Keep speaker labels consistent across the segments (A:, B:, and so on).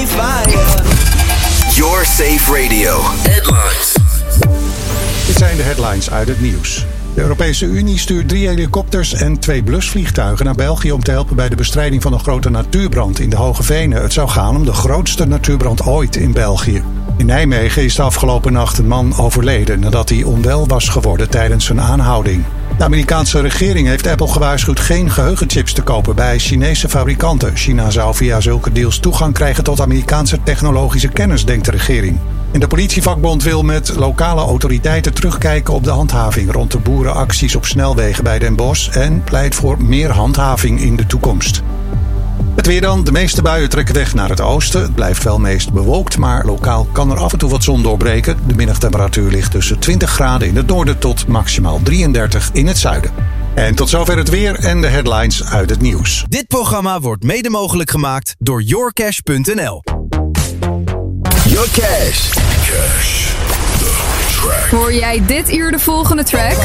A: fire.
B: Your Safe Radio. Headlines.
C: Dit zijn de headlines uit het nieuws. De Europese Unie stuurt 3 helikopters en 2 blusvliegtuigen naar België om te helpen bij de bestrijding van een grote natuurbrand in de Hoge Venen. Het zou gaan om de grootste natuurbrand ooit in België. In Nijmegen is de afgelopen nacht een man overleden nadat hij onwel was geworden tijdens een aanhouding. De Amerikaanse regering heeft Apple gewaarschuwd geen geheugenchips te kopen bij Chinese fabrikanten. China zou via zulke deals toegang krijgen tot Amerikaanse technologische kennis, denkt de regering. En de politievakbond wil met lokale autoriteiten terugkijken op de handhaving rond de boerenacties op snelwegen bij Den Bosch en pleit voor meer handhaving in de toekomst. Het weer dan. De meeste buien trekken weg naar het oosten. Het blijft wel meest bewolkt, maar lokaal kan er af en toe wat zon doorbreken. De middagtemperatuur ligt tussen 20 graden in het noorden tot maximaal 33 in het zuiden. En tot zover het weer en de headlines uit het nieuws.
A: Dit programma wordt mede mogelijk gemaakt door yourcash.nl.
B: Your Cash.
D: Cash. The track.
E: Hoor jij dit uur de volgende track?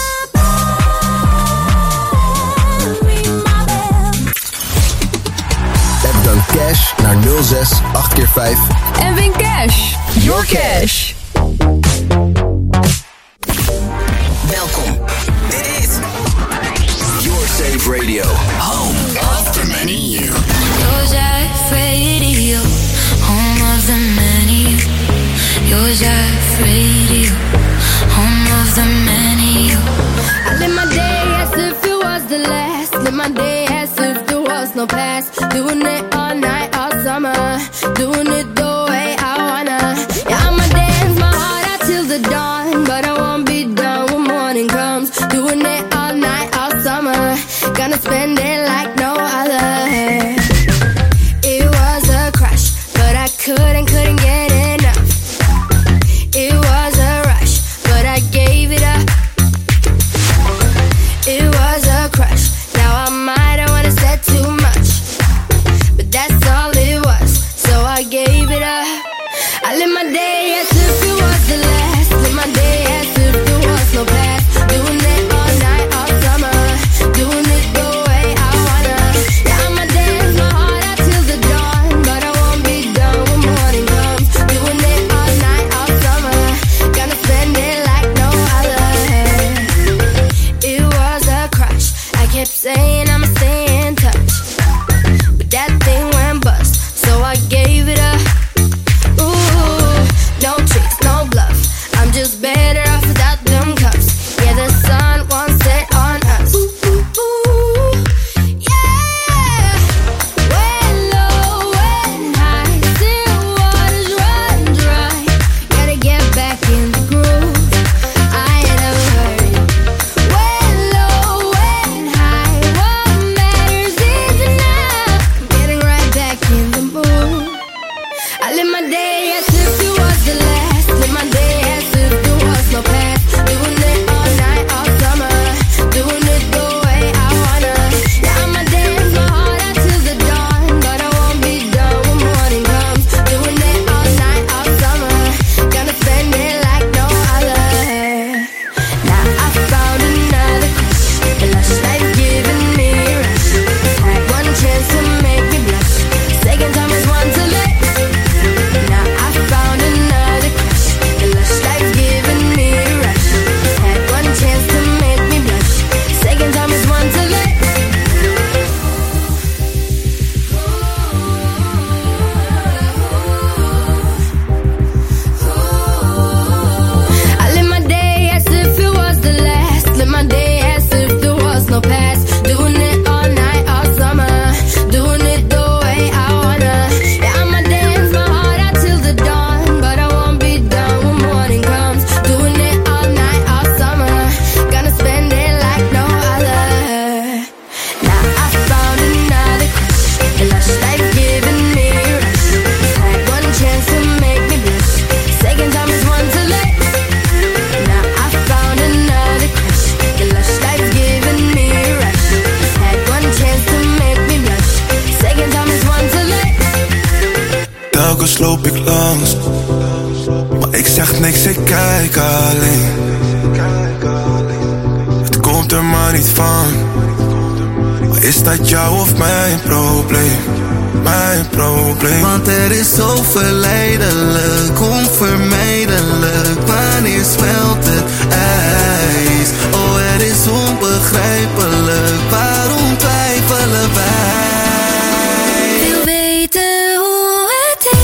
B: App dan Cash naar 06 8x5
E: En win cash. Your Cash.
B: Welkom. Dit is Your Safe Radio. Home of the many you.
F: Your Safe Radio. Home of the many you. Your Safe Radio. Home of the many you.
G: I live my day as if it was the last. Live my day as if there was no past. Doing it all night, all summer. Doing it the way I wanna. Yeah, I'ma dance my heart out till the dawn. But I won't be done when morning comes. Doing it all night, all summer. Gonna spend it like no other. It was a crush, but I couldn't get enough. It was a rush, but I gave it up. It was a crush. Now I might have wanna said too much, but that's all it was. So I gave it up. I live my day as if it was the last. Live my day as if there was no past. Doing it all night, all summer. Doing it the way I wanna. Yeah, I'ma dance my heart out till the dawn, but I won't be done when morning comes. Doing it all night, all summer. Gonna spend it like no other. It was a crush. I kept saying I'ma stay in touch, but that thing went bust, so I gave it up. Ooh, no tricks, no bluff. I'm just better off without them cuffs. Yeah, the sun won't set on us. Ooh, yeah. When low, when high, still waters run dry. Gotta get back in the groove. I ain't never heard it. When low, when high, what matters is enough. Getting right back in the mood. I live my day as if it was the last. Live my day as if there was no past. Doing it all night, all summer. Doing it the way I wanna. Yeah, I'ma dance my heart out till the dawn, but I won't be done when morning comes. Doing it all night, all summer. Gonna spend it like no other. Now I found another crush. The lush life giving me a rush. Had one chance to make me blush. Second time is one to let. Now I found another crush. The lush life giving me a rush. Had one chance to make me blush. Second time is one to let. I live my day as if it was the last. Live my day as if there was no past. Doing it all night, all summer. Doing it the way I wanna. Yeah, I'ma dance my heart out till the dawn, but I won't be done when morning comes. Doing it all night, all summer. Gonna spend it like no other. Now I found another crush. A lush life giving me a rush. Had one chance to make me blush. Second time is one to let. Now I found another crush. The lush life giving me a rush. Had one chance to make me blush. Second time is one to let.
H: Telkens loop ik langs, maar ik zeg niks, ik kijk alleen. Het komt er maar niet van, maar is dat jou of mijn probleem? Mijn geen probleem.
I: Want er is zo verleidelijk, onvermijdelijk. Wanneer smelt het ijs? Oh, het is onbegrijpelijk. Waarom twijfelen wij?
F: Wil weten hoe het is.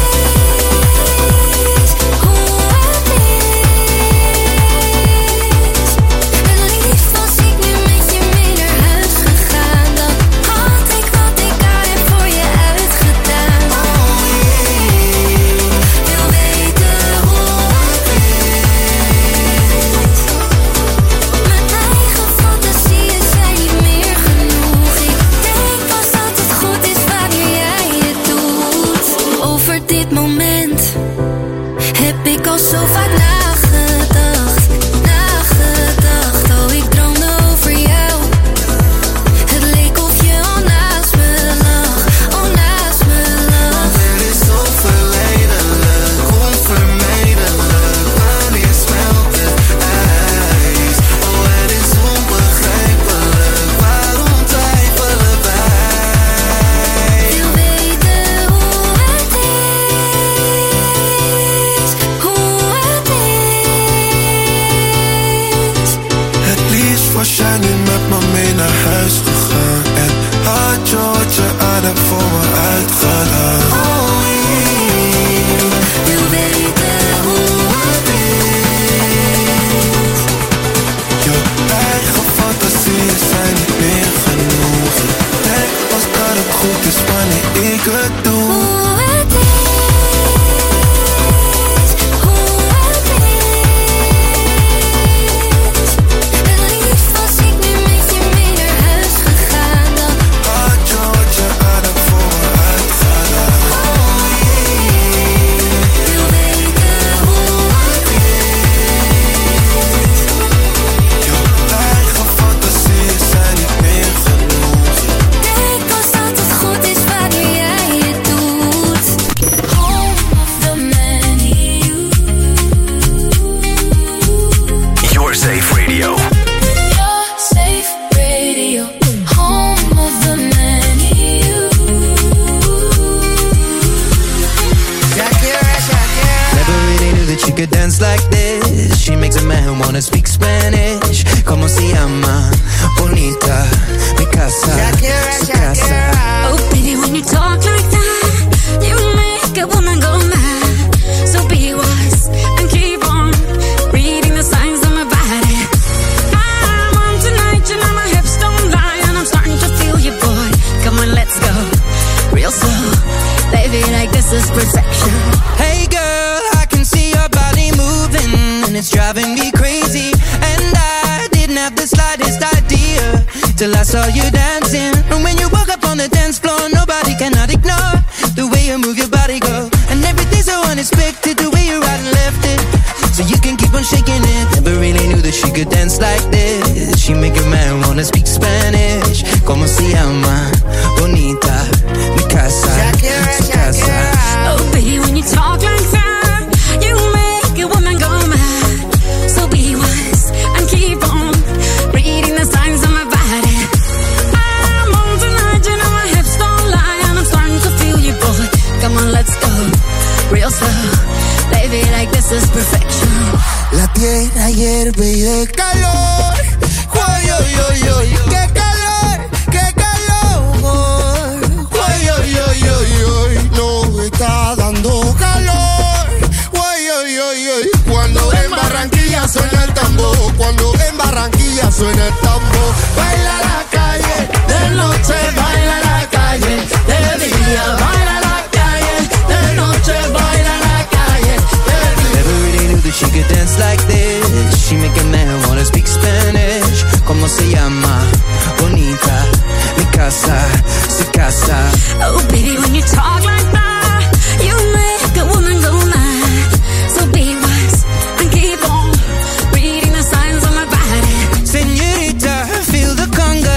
F: Dit moment heb ik al zo vaak nagedacht. Oh, ik droomde over jou. Het leek of je al naast me lag. Want
I: er is zo verleidelijk, onvermijdelijk. Wanneer smelt het ijs? Oh, het is onbegrijpelijk. Waarom twijfelen wij?
F: wil weten hoe het is.
H: Het liefst was jij nu met me mee naar huis gegaan. En had je wat je aan hebt voor me uitgedaan.
F: Wil weten hoe het is.
H: Jouw eigen fantasieën zijn niet meer genoeg. Ik denk pas dat het goed is wanneer ik het doe.
F: Hoe het is. Het liefst was ik nu met je mee naar huis gegaan. Dan
H: had je wat je aan hebt voor me uitgedaan.
F: wil weten hoe het is.
H: Jouw eigen fantasieën zijn niet meer genoeg.
F: Denk pas dat het goed is wanneer jij het doet. Home of the many.
B: Your Safe Radio.
F: Your safe radio. Home of the many.
J: Never really knew that she could dance like this. She makes a man wanna speak Spanish. Como se llama? Bonita, mi casa, su casa.
F: Oh, baby, when you talk like that, you make a woman go mad. So be wise and keep on reading the signs of my body. I'm on tonight, you know my hips don't lie, and I'm starting to feel you, boy. Come on, let's go real slow, baby, like this is protection.
J: Hey girl, I can see your body moving and it's driving me crazy. And I didn't have the slightest idea till I saw you dancing. And when you walk up on the dance floor, nobody cannot ignore the way you move your body, girl. And everything's so unexpected, the way you right and left it, so you can keep on shaking it. Never really knew that she could dance like this. She make a man wanna speak Spanish. Como se llama? Bonita, mi casa, su casa.
F: Oh, baby, when you talk like that, you make a woman go mad. So be wise and keep on reading the signs of my body. I'm on tonight, you know my hips don't lie, and I'm starting to feel you, boy. Come on, let's go real slow, baby, like this is perfection.
I: La tierra hierve y de calor. Uy, uy, uy, uy. ¡Qué calor! ¡Qué calor! Uy, uy, uy, uy, uy. No está dando calor. Uy, uy, uy, uy. Cuando en Barranquilla suena el tambor. Cuando en Barranquilla suena el tambor. Baila la calle, de noche baila la calle, de día baila la calle, de noche baila la calle, de día.
J: Never really knew that she could dance like this. She make a man wanna speak Spanish. Como se llama? Bonita, mi casa, su casa.
F: Oh, baby, when you talk like that, you make a woman go mad. So be wise and keep on reading the signs of my body.
J: Señorita, feel the conga.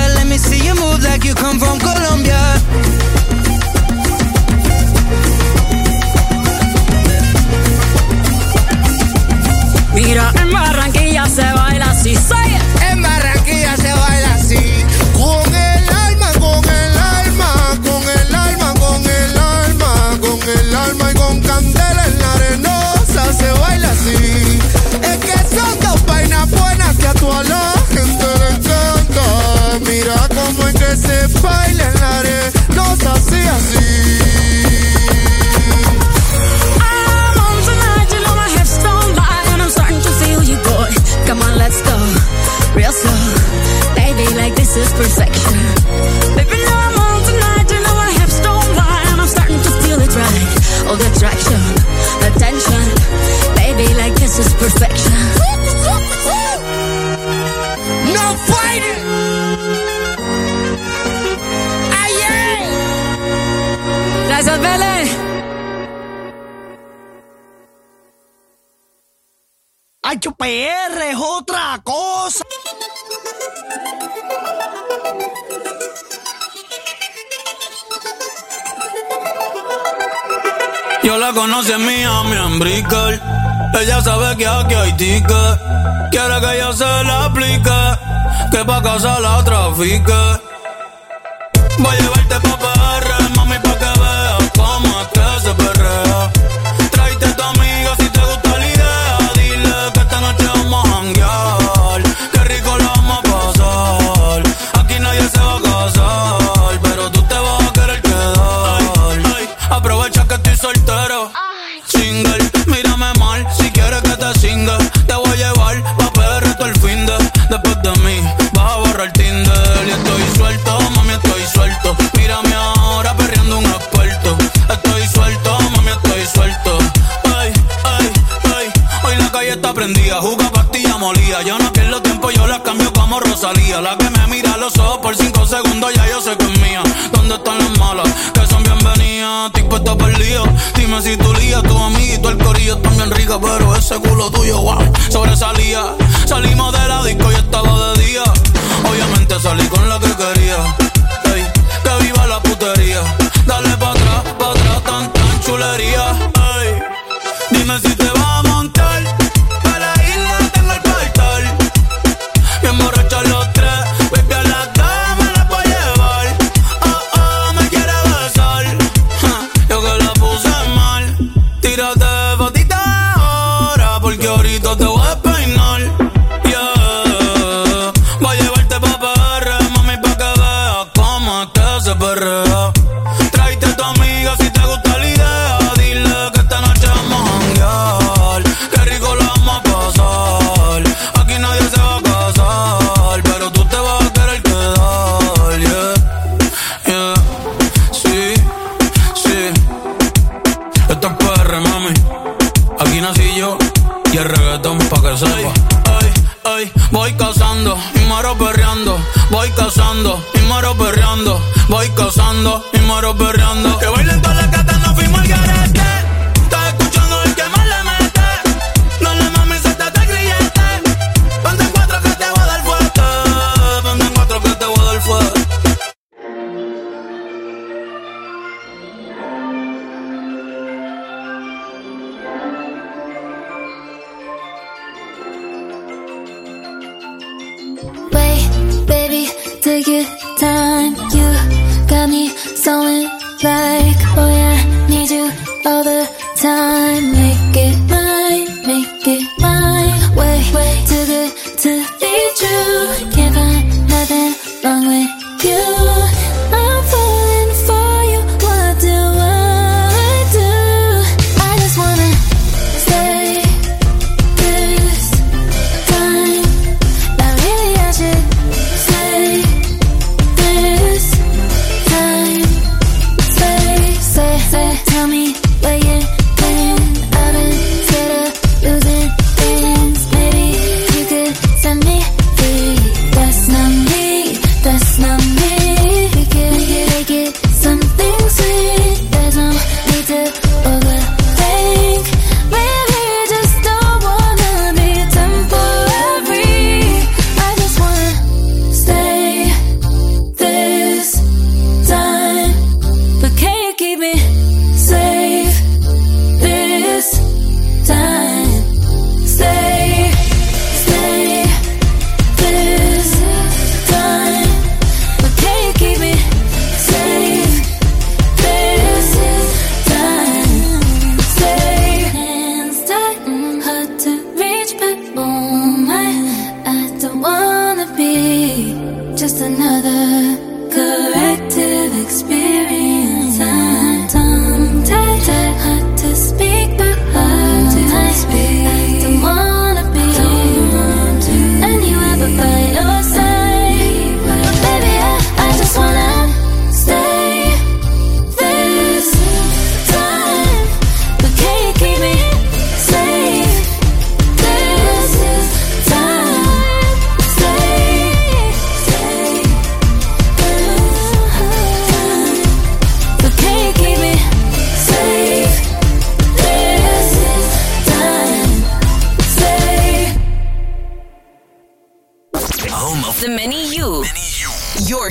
J: Dale.
K: HPR es otra cosa.
L: Yo la conocí en Miami, en Brickell. Ella sabe que aquí hay ticket. Quiere que yo se la aplique, que pa' casa la trafique. Voy a llevarte pa' PR, mami, pa' que veas cómo es que se perrea. Tráete a tu amiga si te gusta la idea. Dile que esta noche vamos a janguear. Qué rico la vamos a pasar. Aquí nadie se va a casar, pero tú te vas a querer quedar. Ay, aprovecha que estoy soltero, single. Mírame mal si quieres que te singa. Te voy a llevar pa' PR todo el finde. Después de mí vas a borrar Tinder. Y estoy suelto, mami, estoy suelto. Mírame ahora perreando un experto. Estoy suelto, mami, estoy suelto. Ay, ay, ay. Hoy la calle está prendida, jugo pastilla molida. Yo no pierdo tiempo, yo la cambio como Rosalía. La que me mira a los ojos por 5 segundos, ya yo sé que es mía. ¿Dónde están las malas? Que son bienvenidas. Estoy puesta para el lío. Dime si tu lía, tu amiguito, el corillo están bien rica, pero ese culo tuyo, wow, sobresalía. Salimos de la disco y estaba de día. Obviamente salí con la que quería. Ey, que viva la putería. Dale pa' atrás, tan chulería. Ey, dime si te vas a montar. Para la isla tengo el portal. Bien borrachos los tres. Baby, a las damas las voy a llevar. Oh, me quiere besar. Yo que la puse mal. Tírate fotita ahora, porque ahorita te voy a despeinar. Yeah. Voy a llevarte pa' PR, mami, pa' que veas cómo es que se perrea. Tráete a tu amiga si te gusta la idea. Dile que esta noche vamos a janguear. Qué rico la vamos a pasar. Aquí nadie se va a casar, pero tú te vas a querer quedar. Yeah, yeah. Sí, sí. Esto es PR, mami. Aquí nací yo y el reggaetón pa' que sepa. Ay, ay, voy cazando y muero perreando. Voy cazando y muero perreando. Voy cazando y muero perreando. Que bailen todas las gatas, nos fuimos al garete. Estás escuchando el que más le mete. Dale mami, suéltate el grillete. Ponte en 4 que te voy a dar fuerte. Ponte en 4 que te voy a dar fuerte.
G: Wait, baby, take your time. You got me sounding like, oh yeah, need you all the time. Make it mine, make it mine. Way too good to be true. Can't find nothing wrong with you. I'm falling for you. What do I do? I just wanna say this time. Not really, I should say this time. Say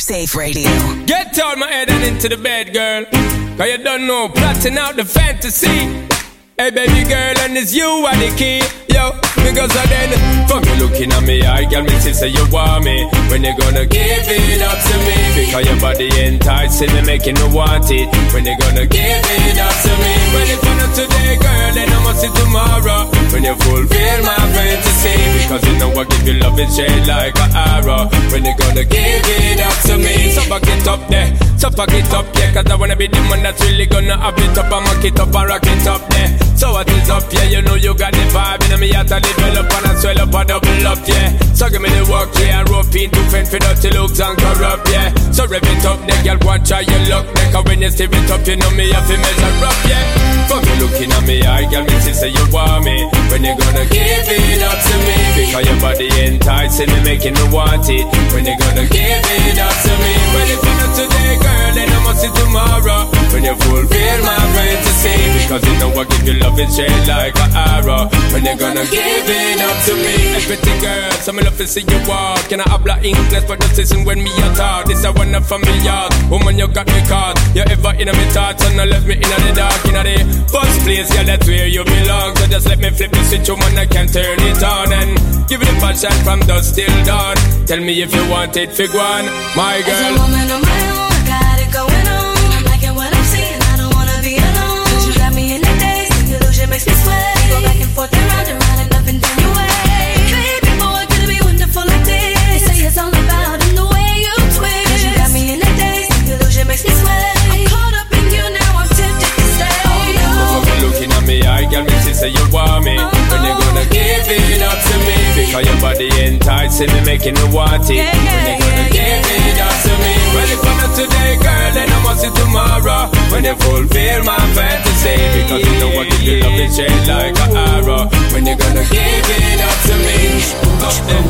B: Safe Radio.
M: Get out my head and into the bed, girl. Cause you don't know, plotting out the fantasy. Hey baby girl, and it's you are the key. Yo, because of then from you looking at me, I got me to say you want me. When you gonna give it up to me? Because your body enticing me, making me want it. When you gonna give it up to me? Well, if you're not today, girl, then I must see tomorrow. When you fulfill my fantasy, because you know I give you love and shade like an arrow. When you gonna give it up to me? So back it up there, so pack it up, yeah. Cause I wanna be the man that's really gonna have it up and mock it up and rock it up there. So what is up, yeah, you know you got the vibe. In me heart to develop and I swell up and double up, yeah. So give me the work, yeah, and rope in to fend for dirty looks and corrupt, yeah. So rev it up, the girl, watch how you look. Cause when you steer it up, you know me have to measure up, yeah. Fuck you looking at me, I girl, me say you want me. When you gonna give it up to me? Because your body enticing me, making me want it. When you gonna give it up to me? Well, if you're not today, girl, then I must see tomorrow. When you fulfill my fantasy, because you know I give you love and shade like an arrow. When you gonna give it up to me? Everything, girl, so me love to see you walk. Can I habla English for the season when me a talk? This a one from me yard. Woman, you got me caught. You ever in me thoughts and not left me in the dark. In the first place, yeah, that's where you belong. So just let me flip the switch, woman, I can turn it on. And give it a bad shot from dusk till dawn. Tell me if you want it, fig one, my girl.
F: As a woman on my own, I got it going on. I'm liking what I'm seeing, I don't wanna be alone. Cause you got me in the days, the illusion makes me sweat. Go back and forth and round and up and down your way. Baby boy, could it be wonderful like this? They say it's all about in the way you twist. Cause you got me in the days, the illusion makes me sweat. I'm caught up in you now, I'm tempted to stay. Oh no.
M: You're looking at me, I got me to say you want me. When you gonna give it up to me? Because your body enticing me, making me want it. When you gonna give it up to me? Well, if I'm not today, girl, then I must see tomorrow. When you fulfill my fantasy, because you know I give you love and shade like an arrow. When you gonna give it up to me? Up then,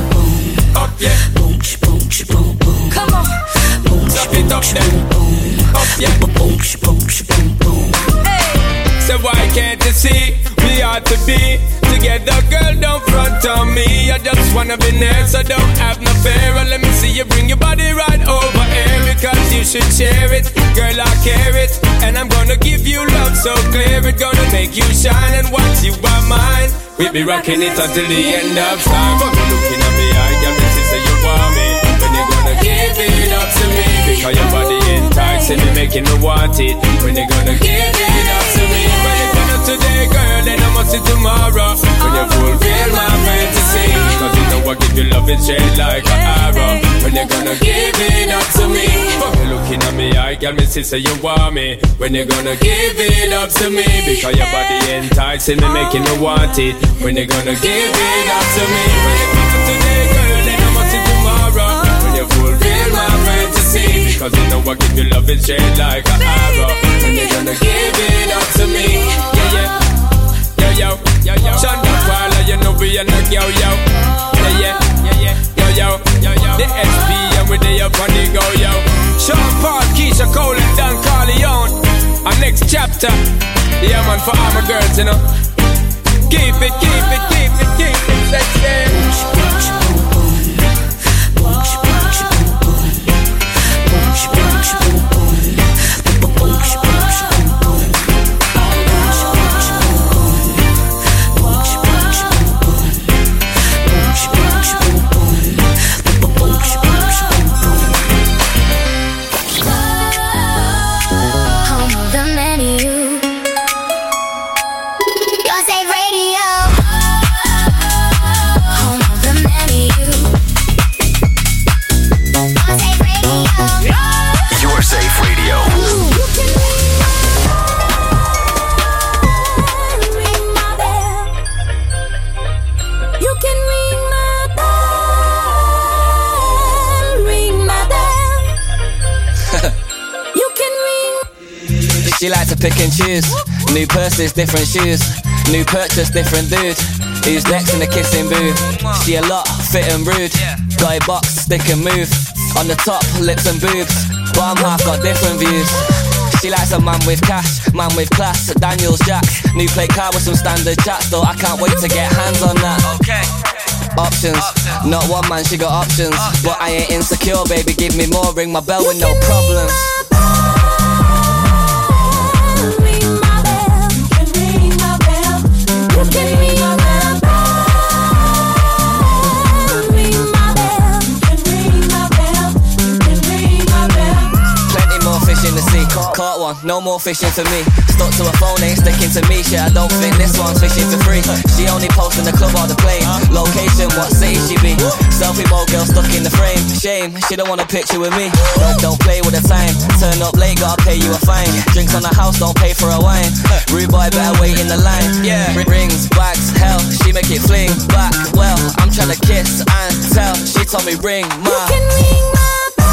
M: up yeah.
F: Boom, boom, boom, boom. Come on. Boom,
M: drop it up then, up yeah.
F: Boom, boom, boom.
M: Hey. So why can't you see we ought to be together, girl? Don't front on me. I just wanna be near, so don't have no fear. And let me see you bring your body right over here, because you should share it, girl. I care it, and I'm gonna give you love so clear. It's gonna make you shine, and once you are mine, we'll be rocking it until the end of time. But you looking at me, I got me to say you want me. When you gonna give it up to me? Because your body enticing me, making me want it. When you gonna give it up to me? Well, if you're not today, girl, then I must see tomorrow. When you fulfill my fantasy, because you know I give you love and shade like an arrow. When you gonna give it up to me? But you looking at me, I got me to say you want me. When you gonna give it up to me? Because your body enticing me, making me want it. When you gonna give it up to me? When you come today, girl, then I must see tomorrow. When you fulfill my fantasy, because you know I give you love and shade like an arrow. When you gonna give it up to me? Yeah, yeah. Yo, yo, yo, Shonda Paula, you know we are not yo, yo. Yeah, yeah, yeah, yeah. Yo, yo, yo, yo. The SP and we day up on the go, yo. Sean Paul, Keisha Cole and Don Corleone. Our next chapter. Yeah, man, for all my girls, you know. Keep it, keep it, keep it, keep it sexy.
N: She likes to pick and choose. New purses, different shoes. New purchase, different dude. Who's next in the kissing booth? She a lot, fit and rude. Got a box, stick and move. On the top, lips and boobs. But I'm half got different views. She likes a man with cash, man with class. Daniel's Jack, new play car with some standard chat. Though I can't wait to get hands on that.
O: Okay.
N: Options, not one man, she got options. But I ain't insecure, baby, give me more. Ring my bell with no problems. In the sea, caught one, no more fishing for me. Stuck to a phone, ain't sticking to me. Shit, I don't think this one's fishing for free. She only posts in the club or the plane. Location, what city she be? Selfie mode, girl stuck in the frame. Shame, she don't want a picture with me. Don't play with the time. Turn up late, gotta pay you a fine. Drinks on the house, don't pay for a wine. Rude boy, better wait in the line. Yeah, rings, bags, hell, she make it fling back. Well, I'm tryna kiss and tell. She told me ring my.
F: You can ring my.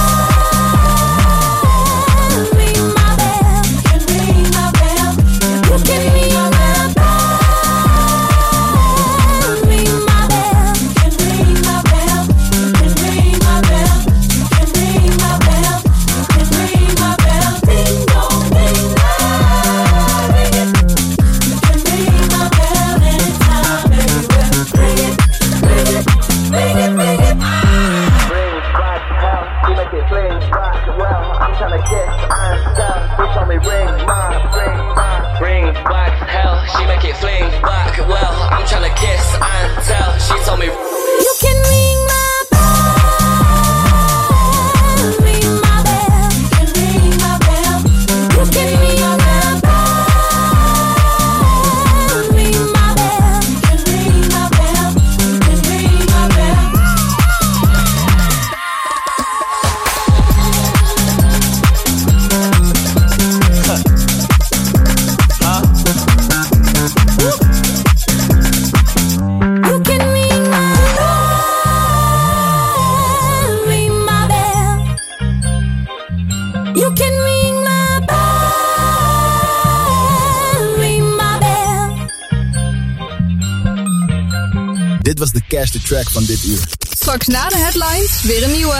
A: Dit was de Cash the Track van dit uur.
E: Straks na de headlines weer een nieuwe.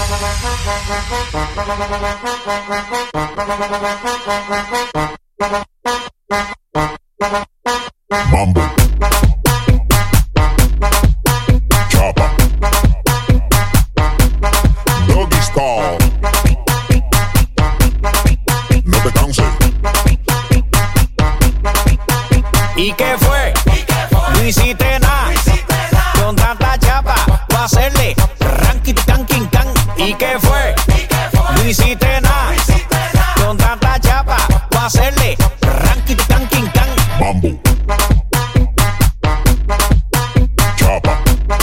D: Mambo. Chopper. Doggy style. No te canses.
K: ¿Y qué fue? No hiciste nada. Con tanta chapa, va a hacerle ranking, canking, can. ¿Y qué fue? No hiciste nada. Con tanta chapa, va a hacerle ranking, canking, can.
D: Mambo. Chopper.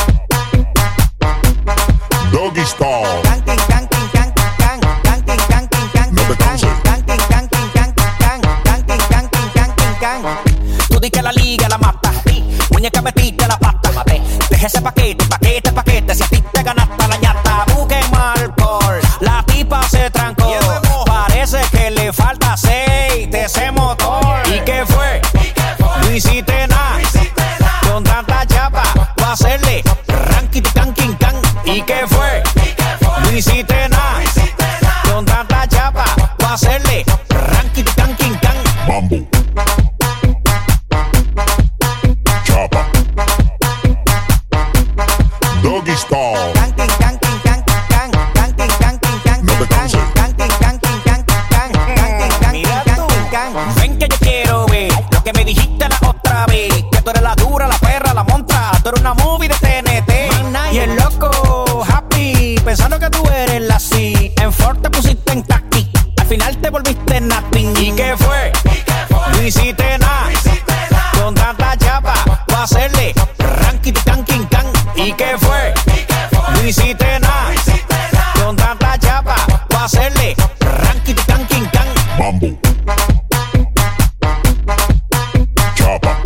D: Doggy style.
K: Canking, canking, can, can, canking, canking, can.
D: No te canses.
K: Canking, canking, can, can, canking, canking, canking, can. Tú di que la liga la mata. Muñeca metiste la pata. Deja ese paquete, paquete, paquete. Si a ti te ganaste la ñata, busquen alcohol. La tipa se trancó. Parece que le falta aceite ese motor. ¿Y qué fue? No hiciste nada. Con tanta chapa, va a hacerle ranking, canking, can. ¿Y qué fue? No hiciste nada. Con tanta chapa, va a hacerle ranking, canking, can.
D: Mambo. Chopper. Doggy style.
K: Canking, canking, can, can, canking, canking, can.
D: No te canses.
K: Canking, canking, can, can, canking, canking, canking, can. Ven que yo quiero ver lo que me dijiste la otra vez. Que tú eres la dura, la perra, la montra. Tú eres una movie de TNT. Y el loco happy, pensando que tú eres la C. En Ford te pusiste en taxi. Al final te volviste nothing. ¿Y qué fue? No hiciste nada. Con tanta chapa, va a hacerle ranking, canking, can. ¿Y qué fue? No hiciste nada. Con tanta chapa, va a hacerle ranking, canking, can.
D: Mambo. Chopper.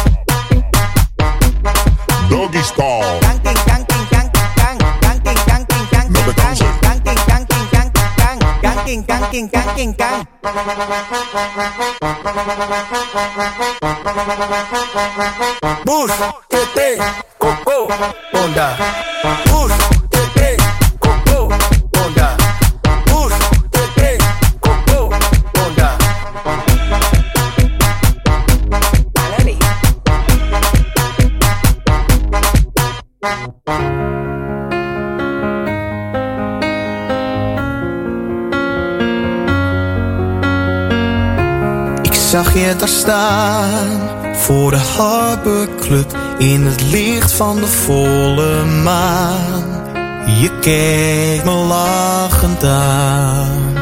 D: Doggy style.
K: Canking, canking, can, can, canking, canking, can.
D: No te canses.
K: Canking, canking, can, can, canking, canking, canking, can.
I: Bus, tete, coco, onda. Bus, tete, coco, onda. Bus, tete, coco, onda.
H: Ik zag je daar staan voor de Harbor Club in het licht van de volle maan. Je keek me lachend aan.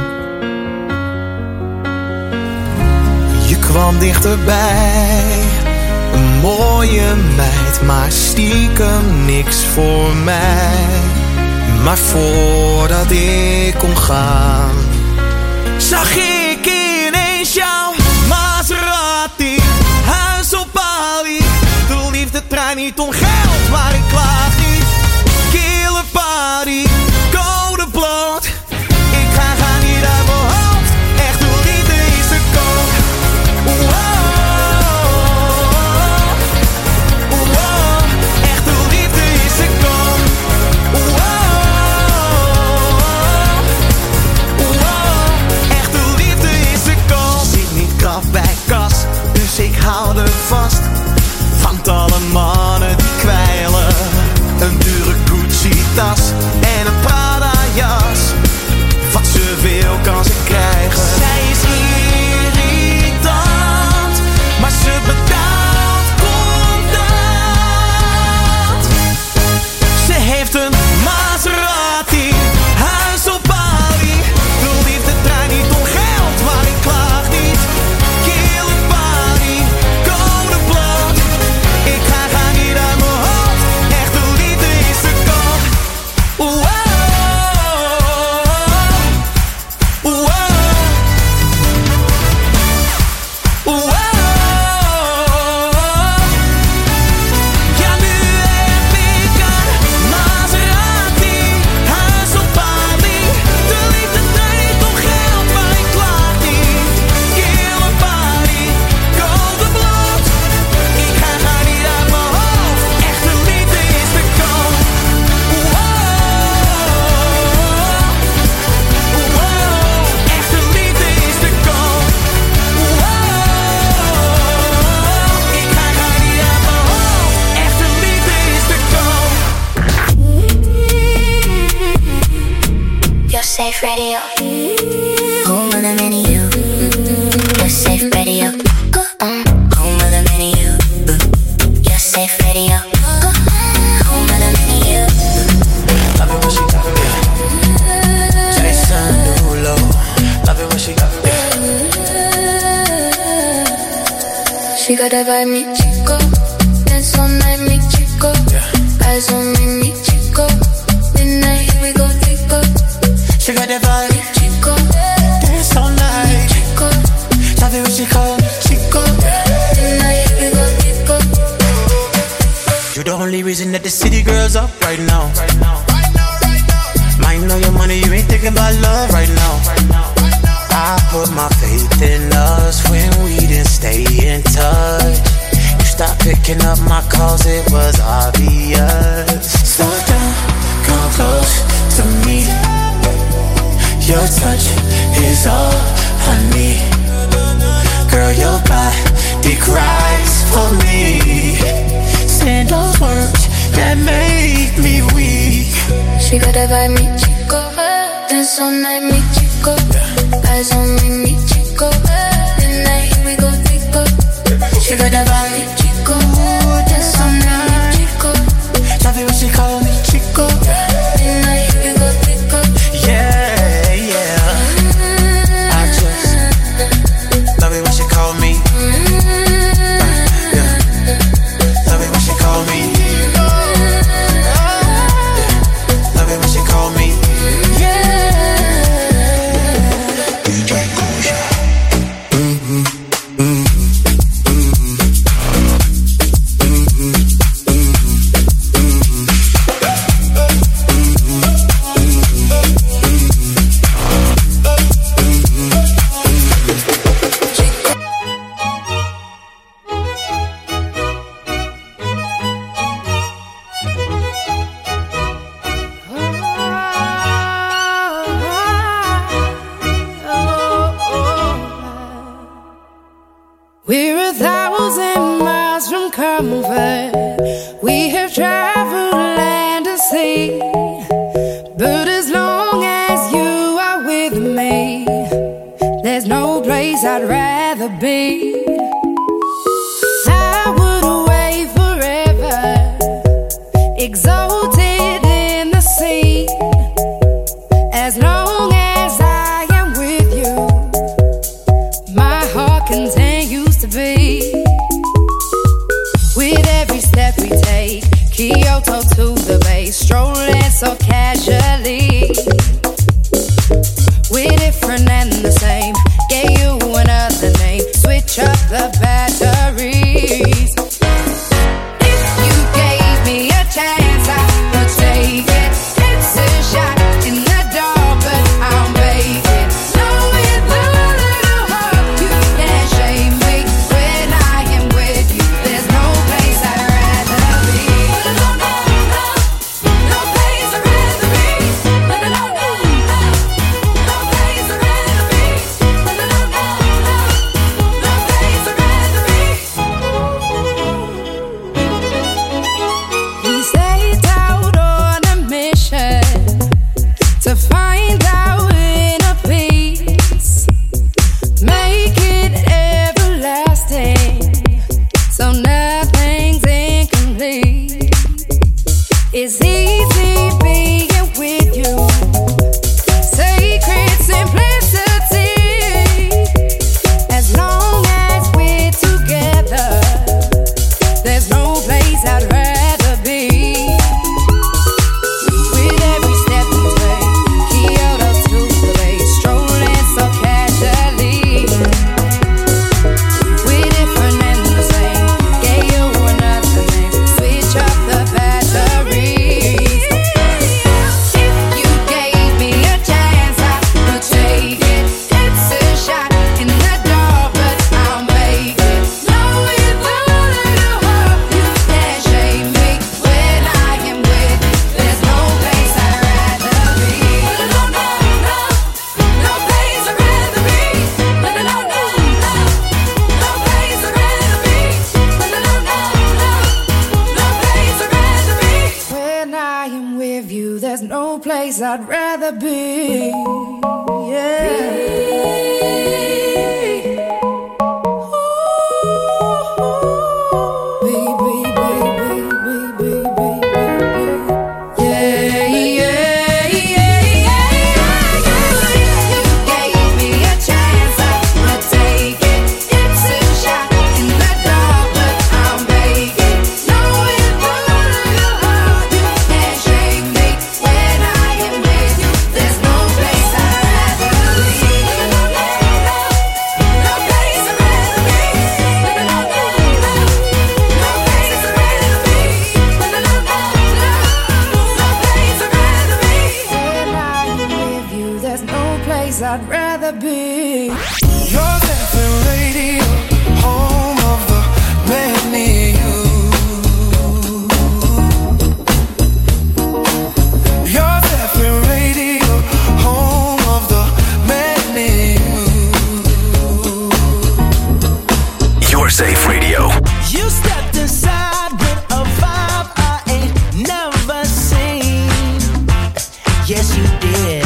H: Je kwam dichterbij, een mooie meid, maar stiekem niks voor mij. Maar voordat ik kon gaan, zag ik ineens jouw Maserati, huis op Bali. De liefde draait niet om geld, maar ik klaag niet. Killer party, code bloot. Ik ga niet uit mijn hoofd. Echt de liefde is te koop. Wow, wow. Echt de liefde is te koop. Wow, wow. Echt de liefde is te koop. Zit niet krap bij kas, dus ik hou er vast. Vangt alle mannen die kwijlen. Een dure Gucci-tas en een Prada-jas. Wat ze wil kan ze krijgen. Zij is irritant, maar ze betaalt contant. Ze heeft een Maserati, huis op Bali. De liefde draait niet om geld, maar ik klaag niet. Killer party, code bloot. Ik ga niet uit mijn hoofd. Echt de liefde is te koop. Wow, wow, wow. Ja, nu heb ik een Maserati, huis op Bali. De liefde draait niet om geld, maar ik klaag niet. Killer party, code bloot. Ik ga niet uit mijn hoofd. Echt de liefde is te koop. Wow, wow. Echt de liefde is te koop. Wow, ik ga niet uit mijn hoofd. Echt de liefde is te koop.
G: Your safe radio. Home of the mini you. Your safe radio. Home of the mini you. Your safe radio. Home of the mini you.
H: Love it when she got me. Jason Derulo. Love it when she got me.
G: She got that vibe, mi chico. Dance all night, mi chico. Eyes on me, mi chico. Midnight, here we go, chico.
H: She got that vibe.
G: Mi chico.
H: Dance all night.
G: Chico.
H: Love it when she call me Chico.
G: Midnight, here we go, chico.
H: You the only reason that the city girls up right now. Mind on your money, you ain't thinking about love right now. I put my faith in us when we didn't stay in touch. You stopped picking up my calls, it was obvious. Slow down, come close to me. Your touch is all I need. Girl, your body cries for me. Say those words that make me weak.
G: She got that vibe, mi chico. Dance all night, mi chico. Eyes on me, mi chico. Midnight, here we go, chico. She got that vibe, mi chico. Dance all night, mi chico.
H: Love it when she call me Chico.
G: Midnight, here we go, chico.
H: Yeah, yeah. I just love it when she call me. Yeah. Love it when she call me. Love it when she call me.
O: We're 1,000 miles from comfort. We have traveled
F: rather be. I would wait forever, exalted in the sea, as long as I am with you. My heart continues to beat. With every step we take, Kyoto to the bay, strolling so casually. We're different and the same. Gave you another name. Switch up the batteries. If you gave me a chance, I would take it. It's a shot in the dark, but I'll make it. Knowing the little heart, you can't shame me. When I am with you, there's no place I'd rather be. No, no, no, no place I'd rather be. No, no, no, no. We set out on a mission to find our inner peace, make it everlasting, so nothing's incomplete. It's easy being with you, sacred simplicity. As long as we're together, there's no place I'd rather be. With every step we take, Kyoto to the bay, strolling so casually. We're different and the same. Gave you another name. Switch up the batteries. If you gave me a chance, I would take it. It's a shot in the dark, but I'll make it. Knowing the little heart, you can't shame me. When I am with you, there's no place I'd rather be. No, no, no, no place I'd rather be. No, no, no, no, no place I'd rather be. No, no, no, no, no place I'd rather be. When I am with you, there's no place I'd rather be. I'd rather be.
H: Your FM radio, home of the man near you. Your FM radio, home of the man near you.
B: Your Safe Radio.
O: You stepped inside with a vibe I ain't never seen. Yes, you did.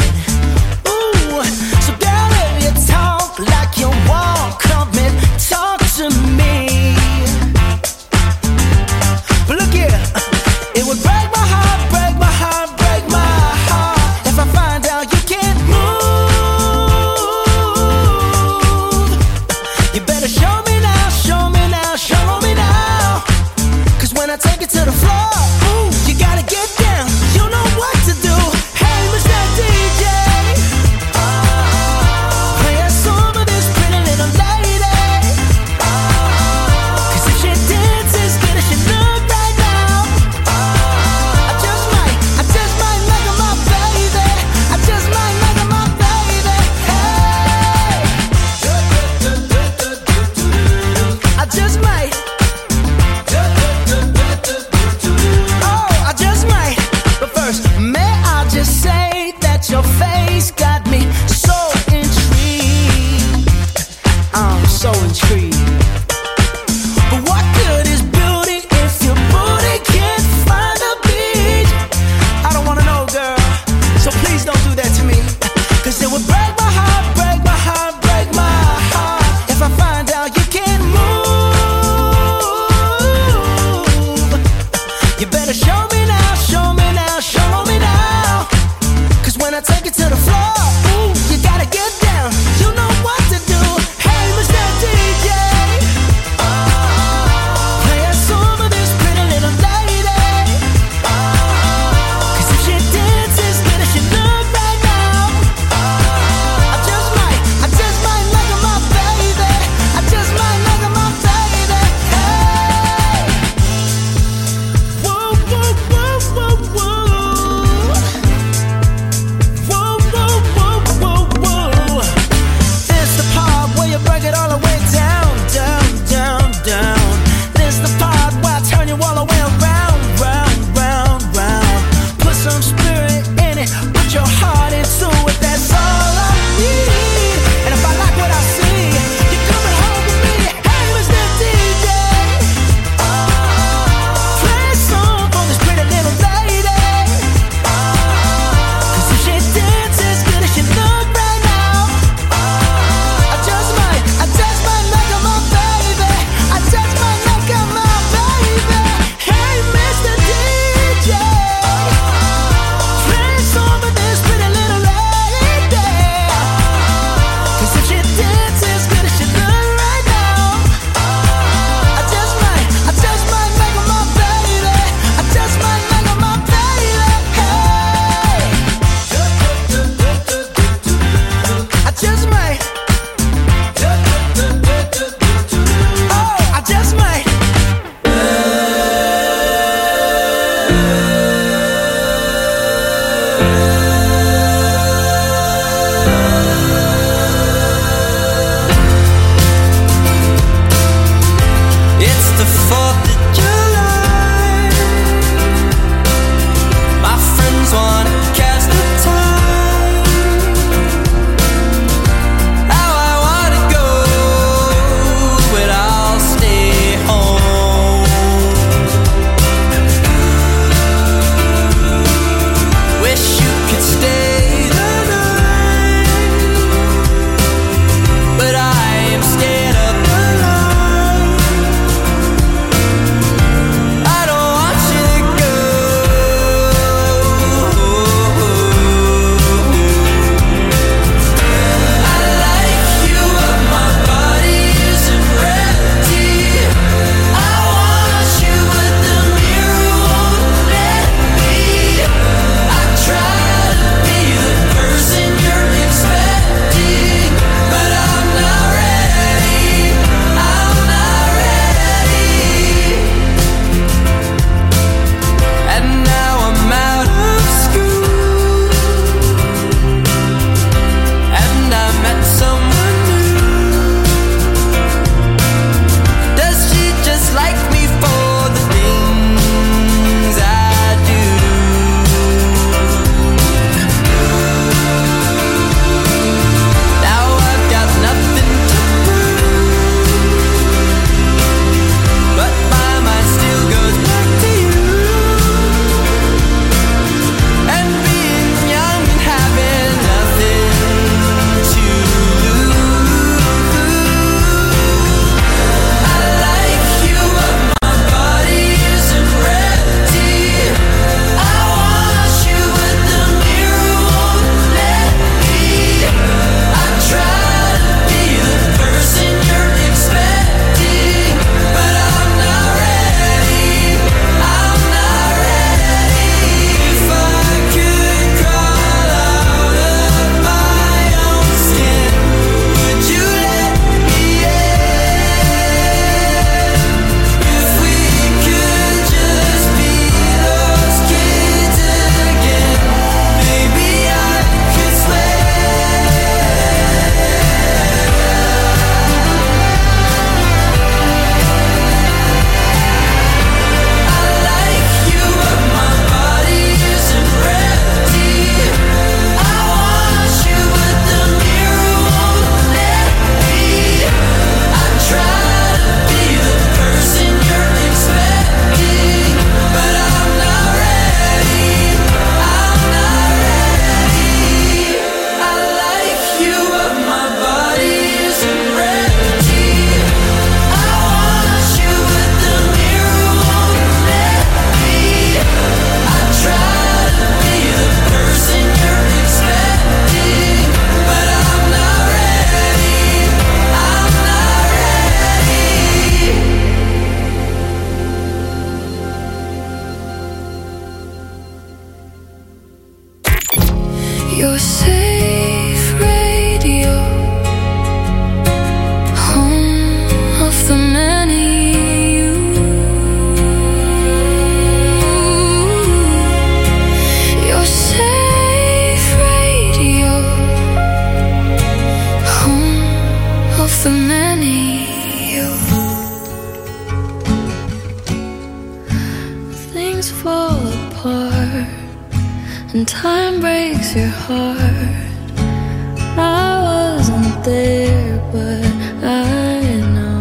P: things fall apart and time breaks your heart. I wasn't there, but I know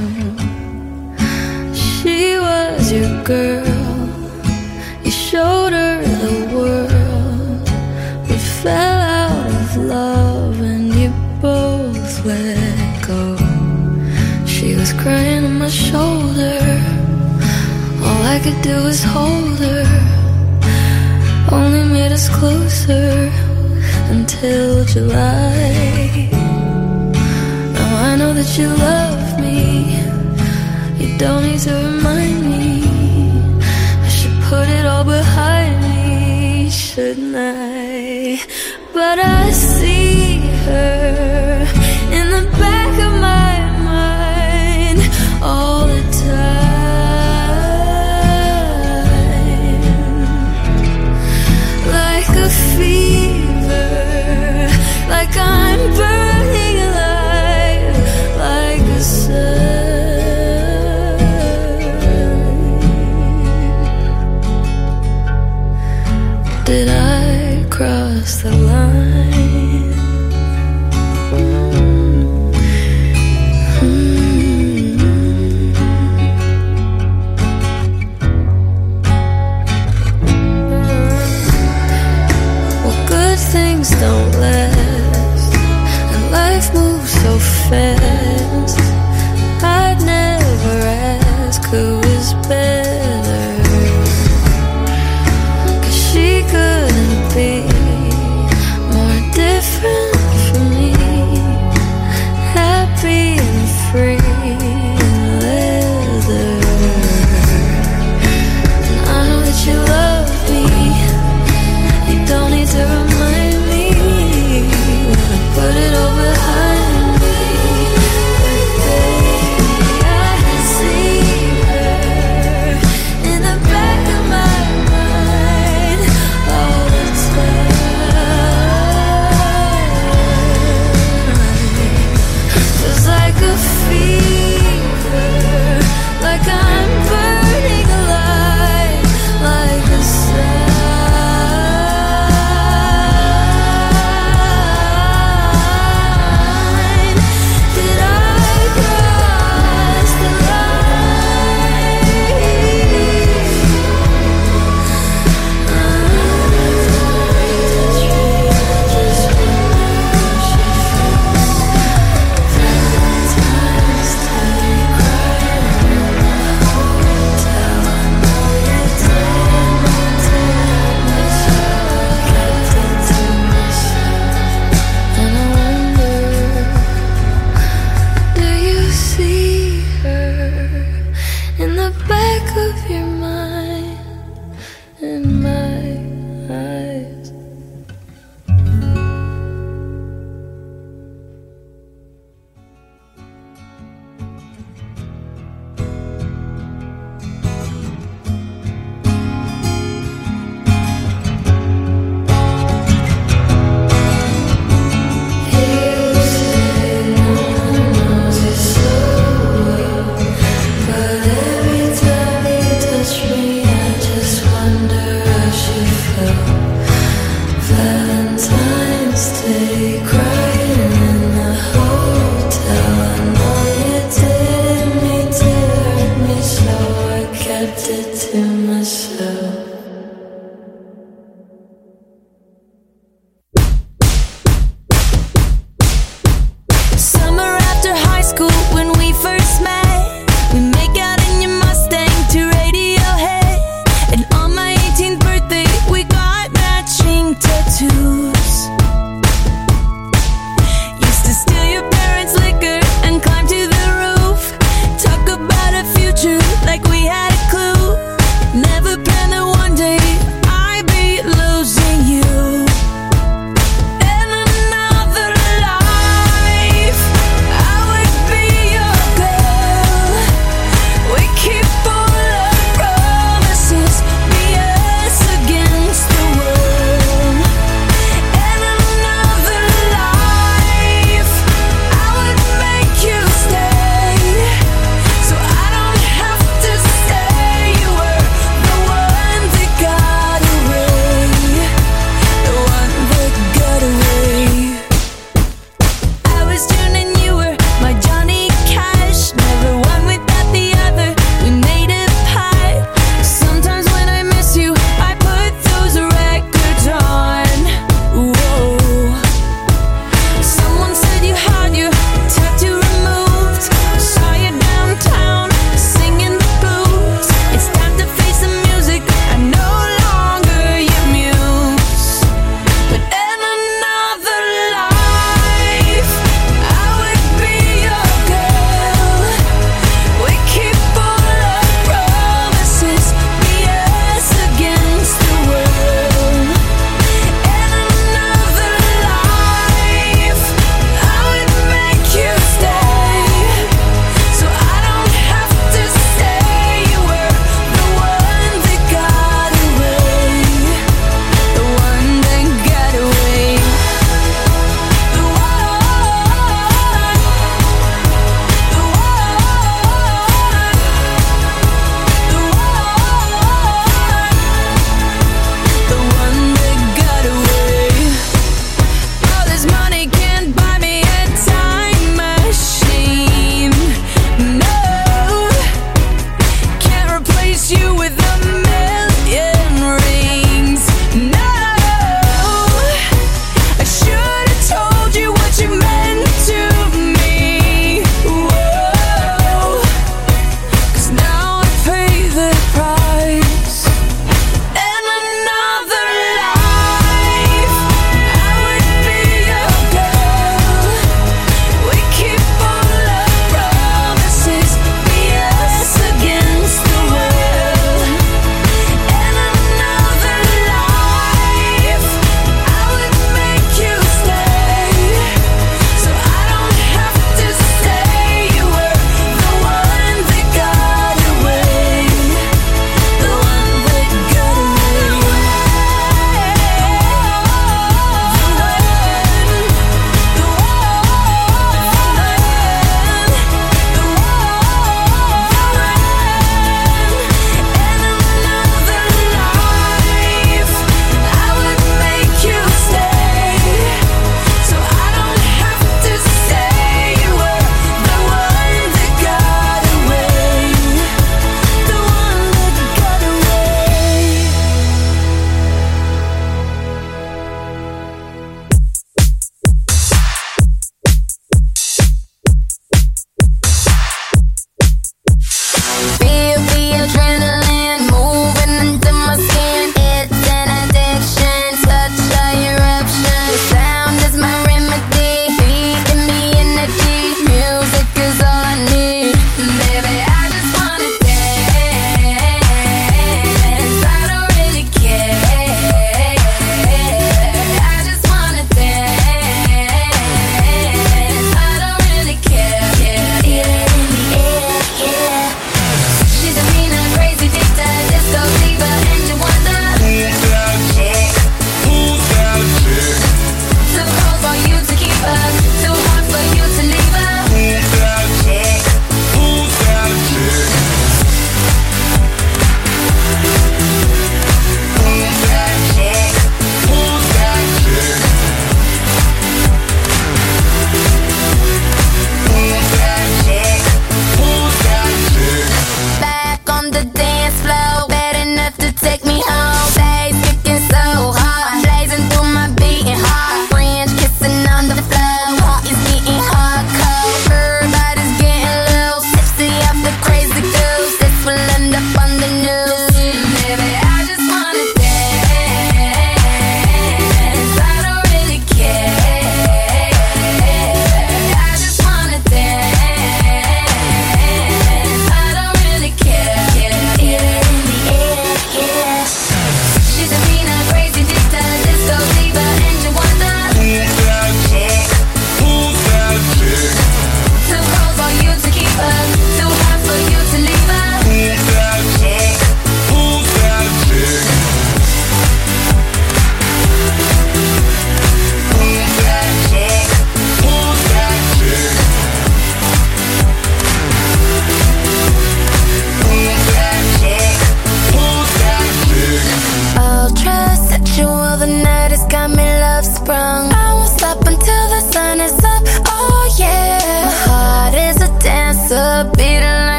P: she was your girl. You showed her the world, but fell out of love and you both let go. She was crying on my shoulder, all I could do was hold her. Only made us closer until July. Now I know that you love me, you don't need to remind me. I should put it all behind me, shouldn't I? But I see her in the back of my mind all the time, like a fever, like I'm burning alive, like a sun. Did I cross the line?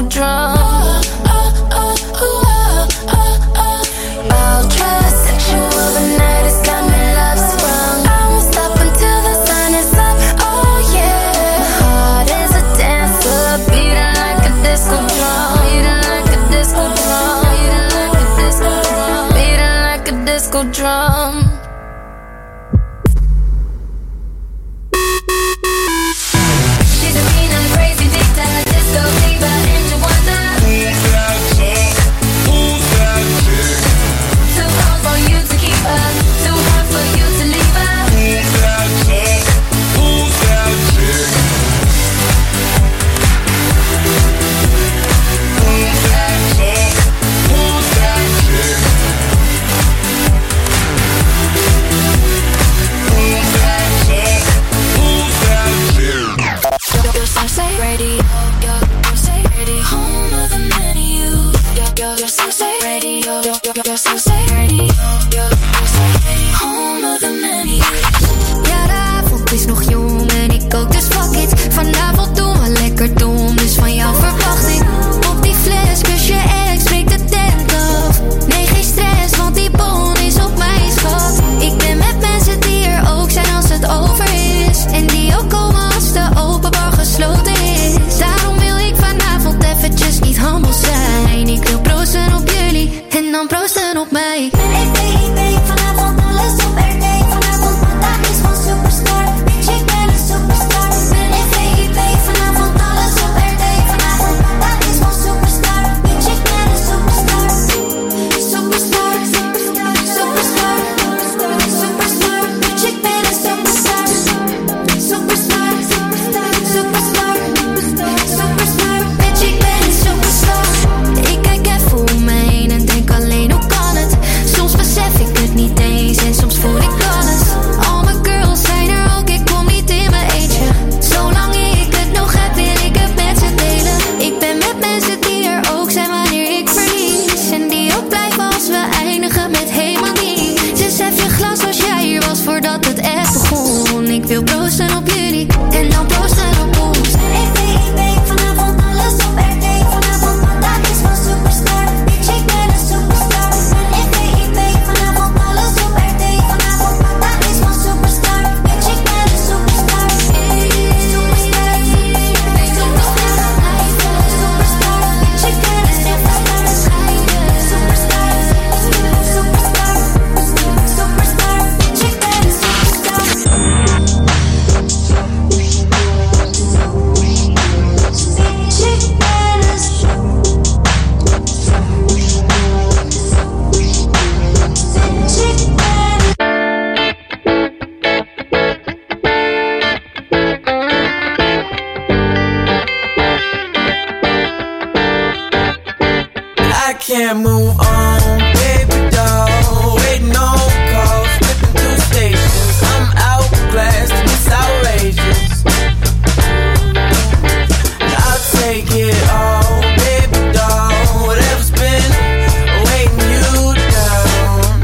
P: disco drum. I'll try to set you overnight, it's got me love sprung. I won't stop until the sun is up, oh yeah. My heart is a dancer, beating like a disco drum. Beating like a disco drum. Beating like a disco drum. Beating like a disco drum. She's a mean and crazy diva, disco diva, and you wonder who's that chick? Who's that chick? Too cold for you to keep her, too hard for you to leave her. Who's that chick? Who's that chick? Who's that chick? Who's that chick? Who's that chick? Who's that chick? Your Sunset Radio, your Sunset Radio, home of the many youth. Your Sunset Radio, your Sunset Radio, your Sunset Radio, home of the many youth. Ja, de avond is nog jong en ik ook, dus fuck it. Vanavond doen we lekker dom, dus van jou verwacht ik. Op die fles, kus je ex, breek de tent af. Nee, geen stress, want die bon is op mij, schat. Ik ben met mensen die er ook zijn als het over is. En die ook komen als de open bar gesloten is. Daarom wil ik vanavond eventjes niet humble zijn. Ik wil proosten op jullie en dan proosten op mij. Ik weet vanavond alles op RD. Vanavond vandaag is van superstar. Bitch, ik ben een superstar. Ik weet vanavond alles op RD. Vanavond vandaag is van superstar. Bitch, ik ben een superstar. Superstar, superstar, superstar, superstar. Bitch, ik ben een superstar. Superstar, superstar, superstar, superstar. Bitch, ik ben een superstar. Ik kijk even om me heen en denk alleen hoe kan het? Soms besef ik het niet eens en soms voel ik alles. Al mijn girls zijn er ook, ik kom niet in mijn eentje. Zolang ik het nog heb, wil ik het met ze delen. Ik ben met mensen die er ook zijn wanneer ik verlies. En die ook blijven als we eindigen met helemaal niets. Dus hef je glas als jij hier was voordat het echt begon. Ik wil proosten op jullie en dan proosten op ons. Ik weet vanavond alles op RD. Vanavond vandaag is van superstar. Bitch, ik ben een superstar. Ik weet vanavond alles op RD. Vanavond vandaag is van superstar. Bitch, ik ben een superstar. Superstar, superstar, superstar. Bitch, ik ben een superstar. Superstar, superstar, superstar. Bitch, ik ben een superstar.
H: I can't move on, baby doll. Waiting on calls, flipping through stations. I'm outclassed and it's outrageous. I'll take it all, baby doll. Whatever's been weighing you down.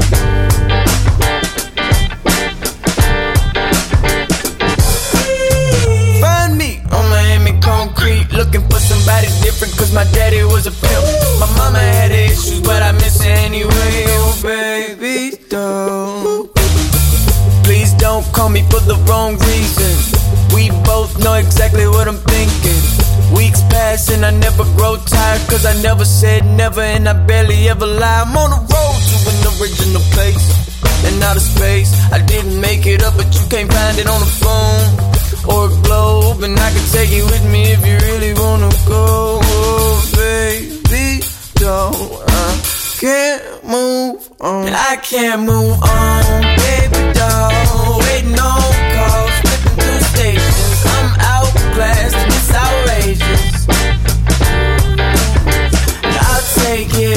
H: Find me on Miami concrete, looking for somebody different, cause my daddy was a pimp. My mama had issues, but I miss her anyway. Oh, baby, don't. Please don't call me for the wrong reason. We both know exactly what I'm thinking. Weeks pass and I never grow tired, cause I never said never and I barely ever lie. I'm on the road to an original place and outer space. I didn't make it up, but you can't find it on the phone or a globe. And I can take you with me if you really wanna go. Oh, baby, don't. I can't move on. I can't move on, baby doll. Waiting on calls, flipping through stations. I'm outclassed and it's outrageous. I'll take it